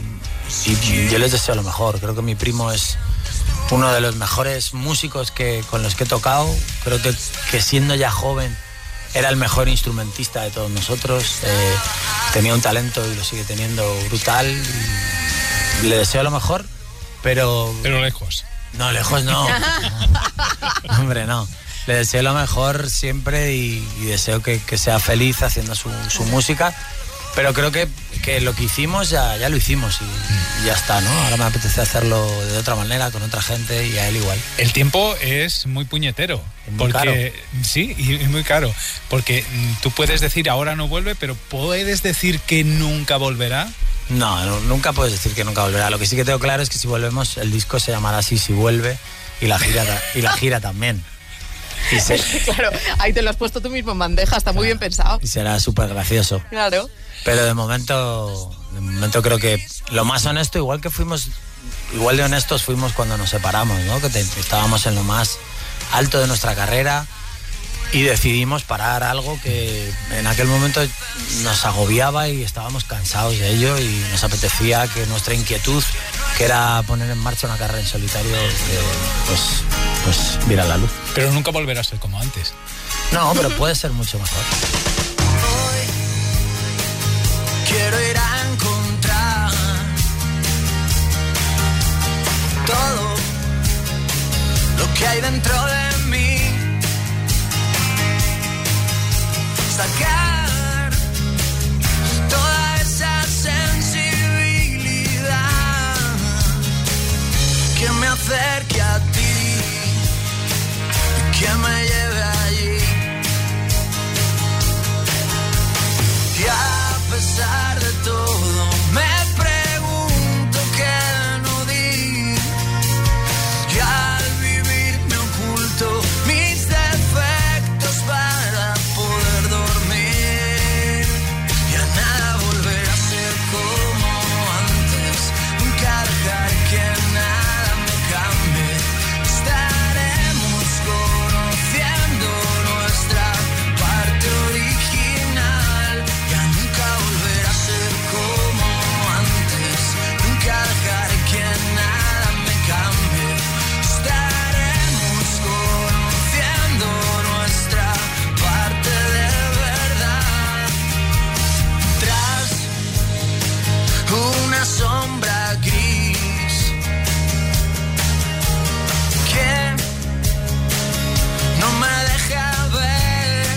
Speaker 20: y yo les deseo lo mejor. Creo que mi primo es uno de los mejores músicos que, con los que he tocado. Creo que, que siendo ya joven era el mejor instrumentista de todos nosotros. Eh, tenía un talento y lo sigue teniendo brutal. Y le deseo lo mejor, pero...
Speaker 6: Pero lejos.
Speaker 20: No, lejos no. no. Hombre, no. Le deseo lo mejor siempre y, y deseo que, que sea feliz haciendo su, su música. Pero creo que, que lo que hicimos ya, ya lo hicimos y, y ya está, ¿no? Ahora me apetece hacerlo de otra manera, con otra gente y a él igual.
Speaker 6: El tiempo es muy puñetero.
Speaker 20: Es muy
Speaker 6: porque
Speaker 20: caro.
Speaker 6: Sí, y es muy caro. Porque tú puedes decir ahora no vuelve, pero ¿puedes decir que nunca volverá?
Speaker 20: No, no, nunca puedes decir que nunca volverá. Lo que sí que tengo claro es que si volvemos, el disco se llamará así, Si Vuelve, y la gira, y la gira también.
Speaker 7: Y se... Claro, ahí te lo has puesto tú mismo en bandeja, está muy bien pensado.
Speaker 20: Y será súper gracioso.
Speaker 7: Claro.
Speaker 20: Pero de momento, de momento creo que lo más honesto, igual que fuimos, igual de honestos fuimos cuando nos separamos, ¿no? Que te, estábamos en lo más alto de nuestra carrera y decidimos parar algo que en aquel momento nos agobiaba y estábamos cansados de ello y nos apetecía que nuestra inquietud, que era poner en marcha una carrera en solitario, eh, pues, pues viera la luz.
Speaker 6: Pero nunca volverá a ser como antes.
Speaker 20: No, pero puede ser mucho mejor.
Speaker 18: Quiero ir a encontrar todo lo que hay dentro de mí, sacar toda esa sensibilidad que me acerque a ti y que me lleve allí. Y a pesar de todo, me pregunto qué no di. Y al vivir me oculto mis defectos para poder dormir. Y a nada volver a ser como antes. Nunca dejar que nada me cambie. Estaremos conociendo nuestra parte original. Ya nunca volver a ser como antes. Nunca dejar que nada me cambie. Estaremos conociendo nuestra parte de verdad. Tras una sombra gris que no me deja ver,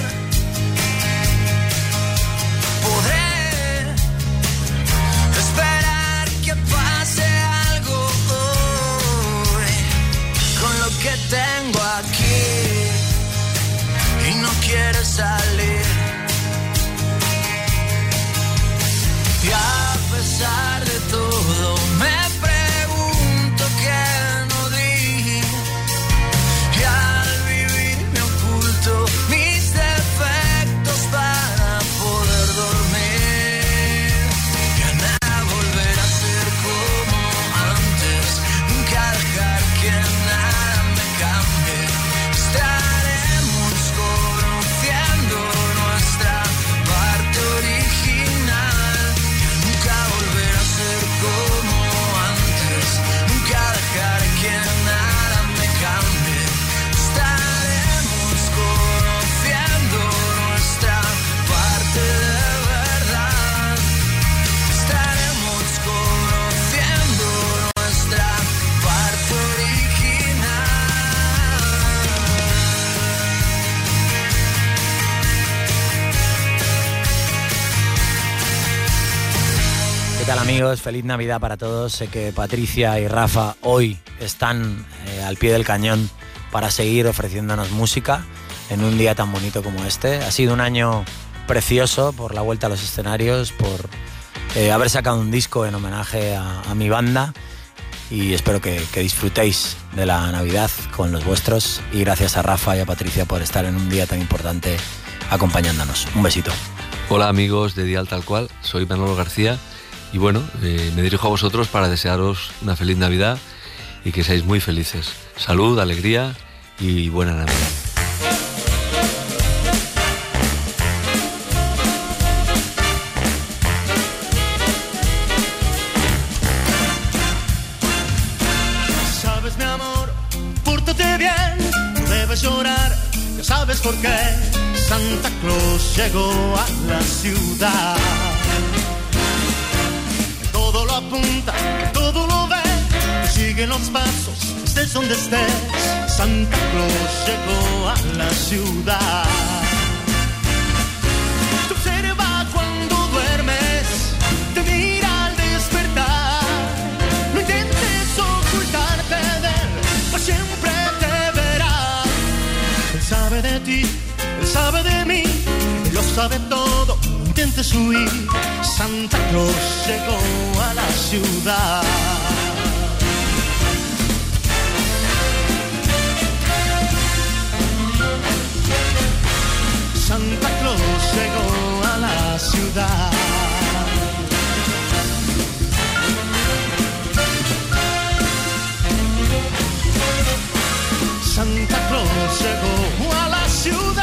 Speaker 18: podré esperar que pase algo hoy con lo que tengo aquí y no quiere salir. Y a pesar de todo me pregunto qué no di. Y al vivir me oculto mis defectos para poder dormir. Y a nada volver a ser como antes. Nunca dejar que nada me cambie. Estaremos conociendo nuestra parte original. Y nunca volver a ser como antes. Nunca dejar que nada me cambie. Estaremos conociendo nuestra parte de verdad. Estaremos conociendo nuestra parte original.
Speaker 20: ¿Qué tal, amigos? Feliz Navidad para todos. Sé que Patricia y Rafa hoy están eh, al pie del cañón para seguir ofreciéndonos música en un día tan bonito como este. Ha sido un año precioso por la vuelta a los escenarios, por eh, haber sacado un disco en homenaje a, a mi banda y espero que, que disfrutéis de la Navidad con los vuestros y gracias a Rafa y a Patricia por estar en un día tan importante acompañándonos. Un besito.
Speaker 21: Hola amigos de Dial Tal Cual, soy Manolo García y bueno, eh, me dirijo a vosotros para desearos una feliz Navidad y que seáis muy felices. Salud, alegría y buena Navidad.
Speaker 18: llorar, ya sabes por qué. Santa Claus llegó a la ciudad. Todo lo apunta, todo lo ve, sigue los pasos, estés donde estés. Santa Claus llegó a la ciudad. Te observa cuando duermes, te mira al despertar. No intentes ocultarte de él, pues siempre te verá. Él sabe de ti, él sabe de mí, él lo sabe todo, no intentes huir. Santa Claus llegó a la ciudad. Santa Claus llegó a la ciudad. Santa Claus llegó a la ciudad.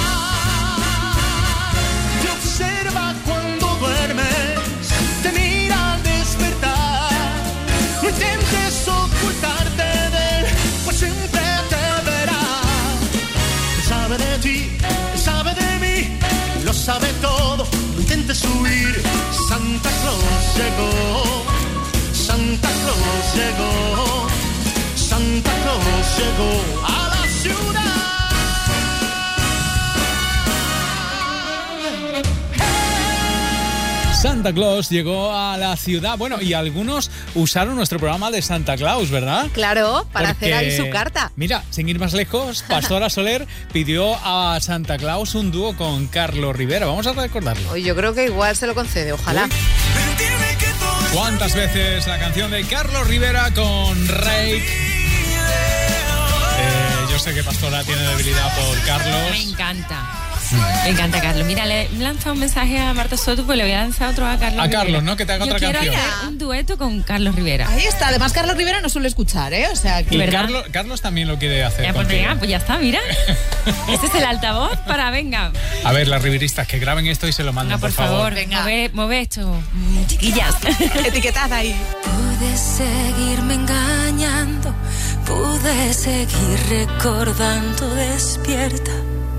Speaker 18: Te observa cuando duermes, te mira al despertar. No intentes ocultarte de él, pues siempre te verá. Él sabe de ti, él sabe de mí, lo sabe todo, no intentes huir. Santa Claus llegó, Santa Claus llegó, Santa Claus llegó a la ciudad.
Speaker 6: Santa Claus llegó a la ciudad. Bueno, y algunos usaron nuestro programa de Santa Claus, ¿verdad?
Speaker 11: Claro, para
Speaker 6: Porque,
Speaker 11: hacer ahí su carta.
Speaker 6: Mira, sin ir más lejos, Pastora Soler pidió a Santa Claus un dúo con Carlos Rivera. Vamos a recordarlo.
Speaker 11: Yo creo que igual se lo concede, ojalá.
Speaker 6: Uy. ¿Cuántas veces la canción de Carlos Rivera con Rake? Eh, yo sé que Pastora tiene debilidad por Carlos.
Speaker 1: Me encanta. Me encanta Carlos. Mira, le he lanzado un mensaje a Marta Soto, pues le voy a lanzar otro a Carlos
Speaker 6: A
Speaker 1: Rivera.
Speaker 6: Carlos, ¿no? Que te haga
Speaker 1: Yo
Speaker 6: otra
Speaker 1: quiero
Speaker 6: canción.
Speaker 1: hacer un dueto con Carlos Rivera.
Speaker 11: Ahí está. Además, Carlos Rivera no suele escuchar, ¿eh? O sea, que...
Speaker 6: Y Carlos, Carlos también lo quiere hacer.
Speaker 1: Ya, pues,
Speaker 6: contigo.
Speaker 1: venga, pues ya está, mira. Este es el altavoz para, venga.
Speaker 6: A ver, las riveristas que graben esto y se lo mandan,
Speaker 1: No, por,
Speaker 6: por
Speaker 1: favor, venga. Mueve, mueve esto, mm, chiquillas.
Speaker 11: Etiquetad ahí.
Speaker 5: Pude seguirme engañando, pude seguir recordando despierta.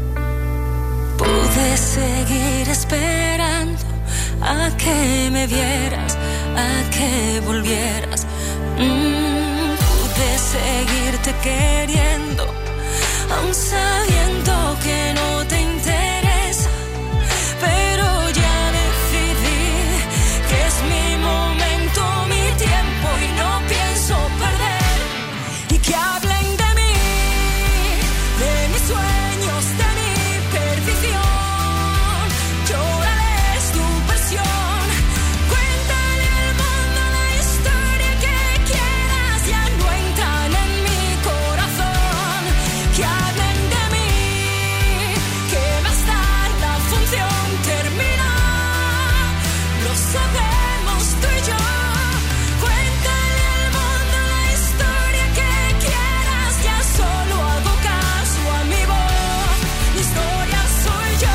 Speaker 5: Pude seguir esperando a que me vieras, a que volvieras. Mm, pude seguirte queriendo, aun sabiendo que no te interesa. Pero ya decidí que es mi momento, mi tiempo y no pienso perder. Y que hablen de mí, de mis sueños, de mi perdición. Llorarles tu pasión. Cuéntale al mundo la historia que quieras. Ya no entran en mi corazón. Que hablen de mí, que más tarde la función termina. Lo sabemos tú y yo. Cuéntale al mundo la historia que quieras. Ya solo hago caso a mi voz. Mi historia soy yo.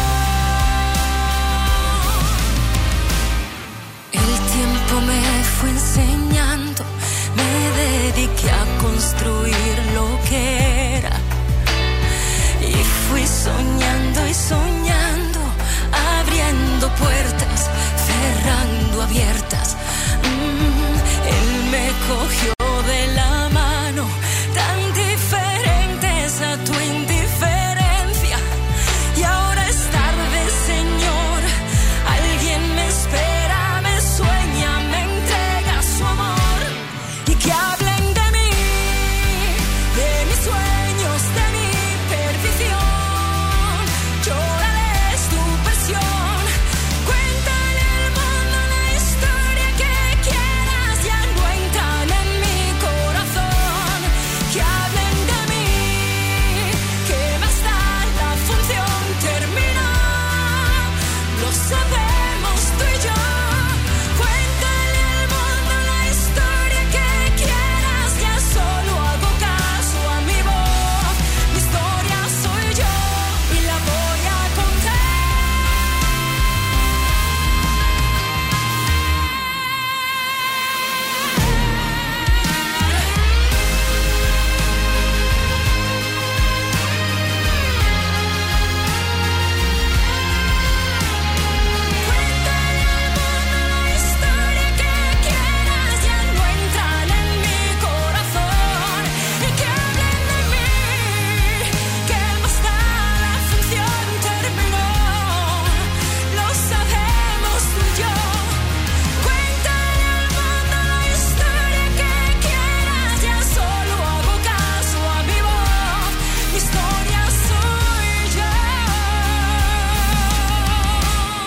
Speaker 5: El tiempo me fue enseñando, me dediqué a construir lo que era. Y fui soñando y soñando, abriendo puertas, cerrando abiertas. Mm, él me cogió de la mano, tan diferentes a tu indiferencia. Y ahora es tarde, Señor, alguien me espera, me sueña, me entrega su amor. Y que hablen de mí, de mis sueños, de mi perdición. Lloraré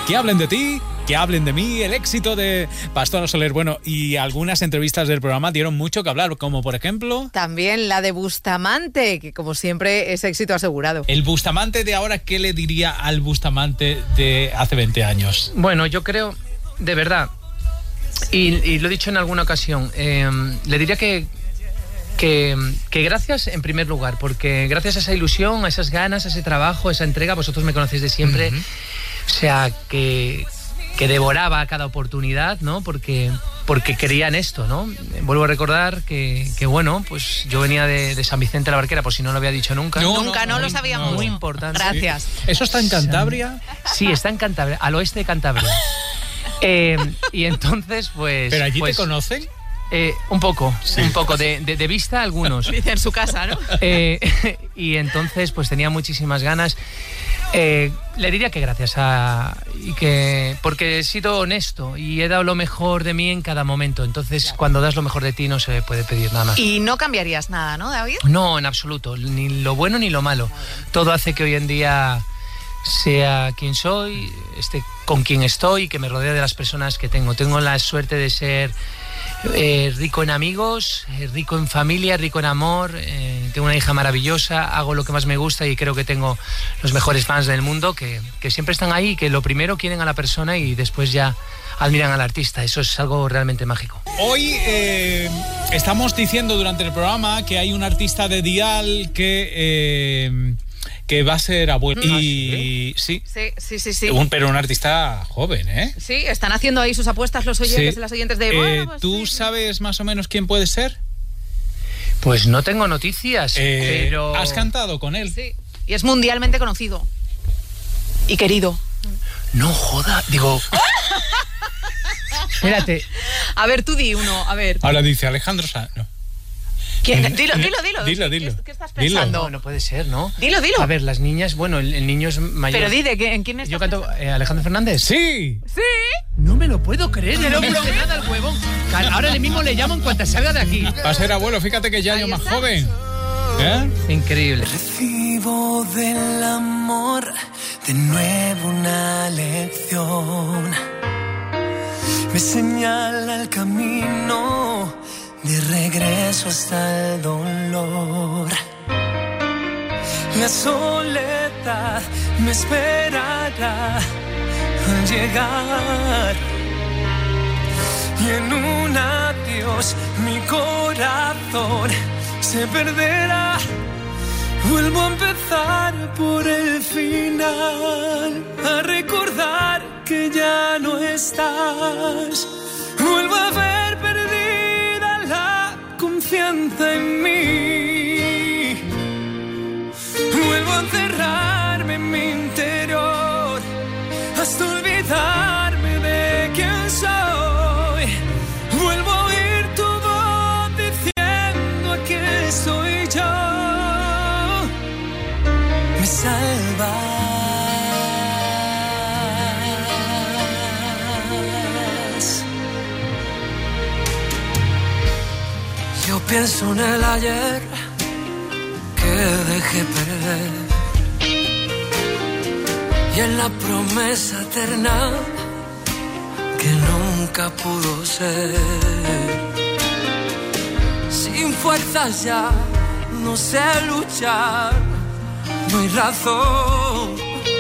Speaker 6: que hablen de ti, que hablen de mí, el éxito de Pastora Soler. Bueno, y algunas entrevistas del programa dieron mucho que hablar, como por ejemplo...
Speaker 7: También la de Bustamante, que como siempre es éxito asegurado.
Speaker 6: El Bustamante de ahora, ¿qué le diría al Bustamante de hace veinte años?
Speaker 2: Bueno, yo creo, de verdad, y, y lo he dicho en alguna ocasión, eh, le diría que, que, que gracias en primer lugar, porque gracias a esa ilusión, a esas ganas, a ese trabajo, a esa entrega, vosotros me conocéis de siempre, uh-huh. o sea, que... que devoraba cada oportunidad, ¿no? Porque, porque creía en esto, ¿no? Vuelvo a recordar que, que bueno, pues yo venía de, de San Vicente de la Barquera, por si no lo había dicho nunca.
Speaker 7: No, nunca, no, no lo sabíamos.
Speaker 2: Muy importante.
Speaker 7: Gracias.
Speaker 6: ¿Eso está en Cantabria?
Speaker 2: Sí, está en Cantabria, al oeste de Cantabria. eh, y entonces, pues...
Speaker 6: ¿Pero allí
Speaker 2: pues,
Speaker 6: te conocen?
Speaker 2: Eh, un poco, sí. un poco, de, de, de vista algunos.
Speaker 7: Dice en su casa, ¿no?
Speaker 2: Eh, y entonces, pues tenía muchísimas ganas. Eh, le diría que gracias a y que porque he sido honesto y he dado lo mejor de mí en cada momento. Entonces, claro. cuando das lo mejor de ti no se puede pedir nada más.
Speaker 7: Y no cambiarías nada, ¿no, David?
Speaker 2: No, en absoluto, ni lo bueno ni lo malo. Todo hace que hoy en día sea quien soy, esté con quien estoy y que me rodee de las personas que tengo. Tengo la suerte de ser Eh, rico en amigos, eh, rico en familia, rico en amor, eh, tengo una hija maravillosa, hago lo que más me gusta y creo que tengo los mejores fans del mundo que, que siempre están ahí, que lo primero quieren a la persona y después ya admiran al artista. Eso es algo realmente mágico.
Speaker 6: Hoy eh, estamos diciendo durante el programa que hay un artista de Dial que... Eh, que va a ser abuelo. Y sí.
Speaker 7: Sí, sí, sí, sí.
Speaker 6: Un, pero un artista joven, ¿eh?
Speaker 7: Sí, están haciendo ahí sus apuestas los oyentes, sí. las oyentes de... Bueno,
Speaker 6: eh,
Speaker 7: pues,
Speaker 6: ¿Tú
Speaker 7: sí.
Speaker 6: sabes más o menos quién puede ser?
Speaker 2: Pues no tengo noticias,
Speaker 6: eh,
Speaker 2: pero...
Speaker 6: ¿Has cantado con él?
Speaker 7: Sí. Y es mundialmente conocido. Y querido.
Speaker 2: No joda, digo... Espérate.
Speaker 7: A ver, tú di uno, a ver.
Speaker 6: Ahora dice Alejandro Sanz. No.
Speaker 7: ¿Quién? Dilo, dilo, dilo.
Speaker 6: Dilo, dilo.
Speaker 7: ¿Qué, qué estás pensando?
Speaker 2: No, no puede ser, ¿no?
Speaker 7: Dilo, dilo.
Speaker 2: A ver, las niñas, bueno, el, el niño es mayor.
Speaker 7: Pero di, ¿de qué, en quién estás
Speaker 2: Yo canto, eh, ¿Alejandro Fernández?
Speaker 6: ¡Sí!
Speaker 7: ¿Sí?
Speaker 2: No me lo puedo creer, no me dice nada el huevón. Ahora mismo le llamo en cuanto salga de aquí.
Speaker 6: Va a ser abuelo, fíjate que ya año más joven. ¿Eh?
Speaker 2: Increíble.
Speaker 15: Recibo del amor de nuevo una lección. Me señala el camino de regreso hasta el dolor. La soledad me esperará al llegar. Y en un adiós mi corazón se perderá. Vuelvo a empezar por el final, a recordar que ya no estás. Vuelvo a ver perdida la confianza en mí. Vuelvo a encerrarme en mi interior hasta olvidarme de quién soy. Vuelvo a oír tu voz diciendo que soy yo. Me salvas. Yo pienso en el ayer que dejé perder y en la promesa eterna que nunca pudo ser. Sin fuerzas ya no sé luchar, no hay razón.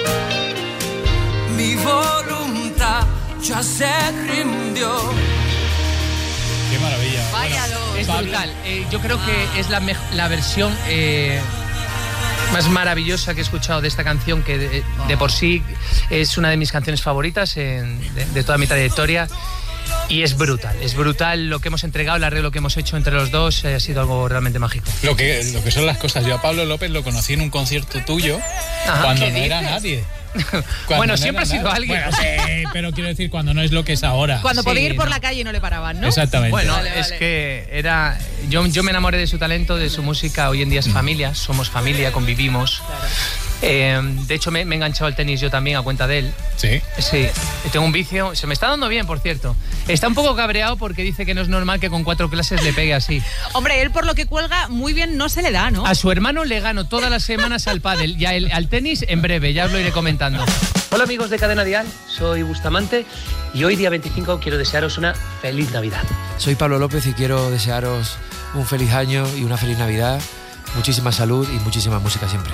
Speaker 15: Mi voluntad ya se rindió.
Speaker 6: Qué maravilla.
Speaker 7: Váyalo.
Speaker 2: Es brutal. Eh, yo creo que es la, la versión eh, más maravillosa que he escuchado de esta canción, que de, de por sí es una de mis canciones favoritas en, de, de toda mi trayectoria. Y es brutal, es brutal lo que hemos entregado, el arreglo que hemos hecho entre los dos, eh, ha sido algo realmente mágico.
Speaker 6: Lo que, lo que son las cosas. Yo a Pablo López lo conocí en un concierto tuyo. Ajá, cuando no dices? Era nadie.
Speaker 2: Bueno, no siempre ha sido nadie. alguien.
Speaker 6: Bueno, sí, pero quiero decir, cuando no es lo que es ahora.
Speaker 7: Cuando
Speaker 2: sí,
Speaker 7: podía ir por
Speaker 2: no.
Speaker 7: la calle y no le paraban, ¿no?
Speaker 6: Exactamente.
Speaker 2: Bueno,
Speaker 7: vale,
Speaker 2: es
Speaker 7: vale.
Speaker 2: que era... Yo, yo me enamoré de su talento, de su música. Hoy en día es familia, somos familia, convivimos. Claro. Eh, de hecho, me, me he enganchado al tenis yo también a cuenta de él.
Speaker 6: Sí.
Speaker 2: Sí, tengo un vicio. Se me está dando bien, por cierto. Está un poco cabreado porque dice que no es normal que con cuatro clases le pegue así.
Speaker 7: Hombre, él por lo que cuelga muy bien no se le da, ¿no?
Speaker 2: A su hermano le gano todas las semanas al pádel y a él, al tenis en breve, ya os lo iré comentando. Hola amigos de Cadena Dial, soy Bustamante y hoy día veinticinco quiero desearos una feliz Navidad.
Speaker 3: Soy Pablo López y quiero desearos un feliz año y una feliz Navidad, muchísima salud y muchísima música siempre.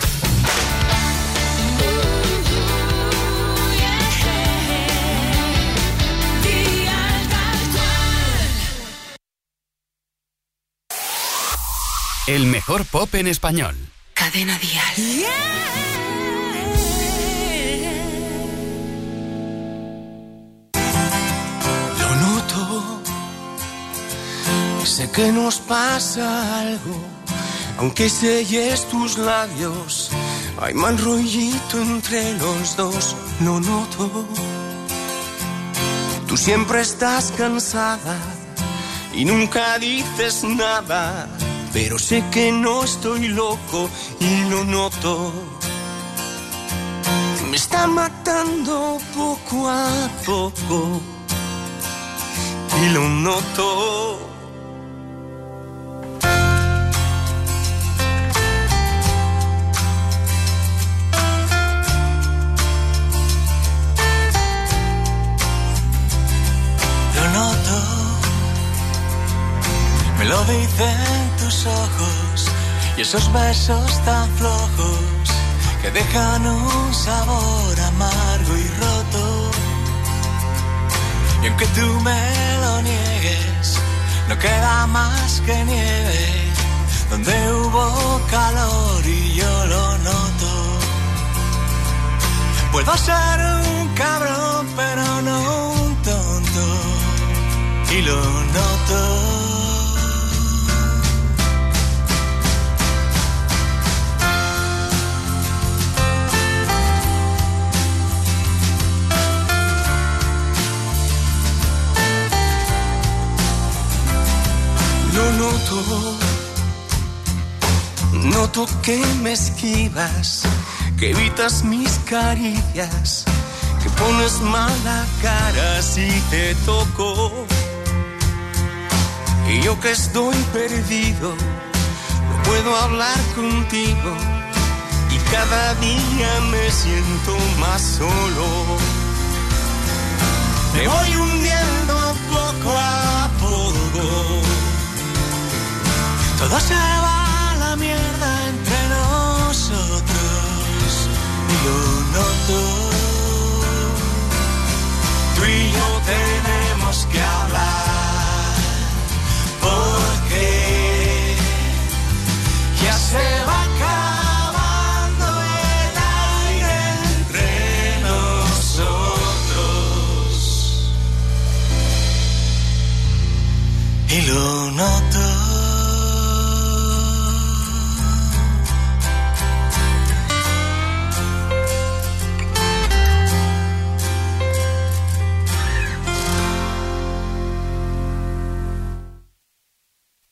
Speaker 4: El mejor pop en español.
Speaker 5: Cadena Dial.
Speaker 9: Lo noto, sé que nos pasa algo, aunque selles tus labios, hay mal rollito entre los dos, lo noto. Tú siempre estás cansada y nunca dices nada, pero sé que no estoy loco y lo noto. Me está matando poco a poco y lo noto. Lo noto, me lo dicen tus ojos y esos besos tan flojos que dejan un sabor amargo y roto. Y aunque tú me lo niegues, no queda más que nieve donde hubo calor y yo lo noto. Puedo ser un cabrón pero no un tonto y lo noto. Lo noto, noto que me esquivas, que evitas mis caricias, que pones mala cara si te toco. Y yo que estoy perdido, no puedo hablar contigo, y cada día me siento más solo. Me voy hundiendo poco a poco. Todo se va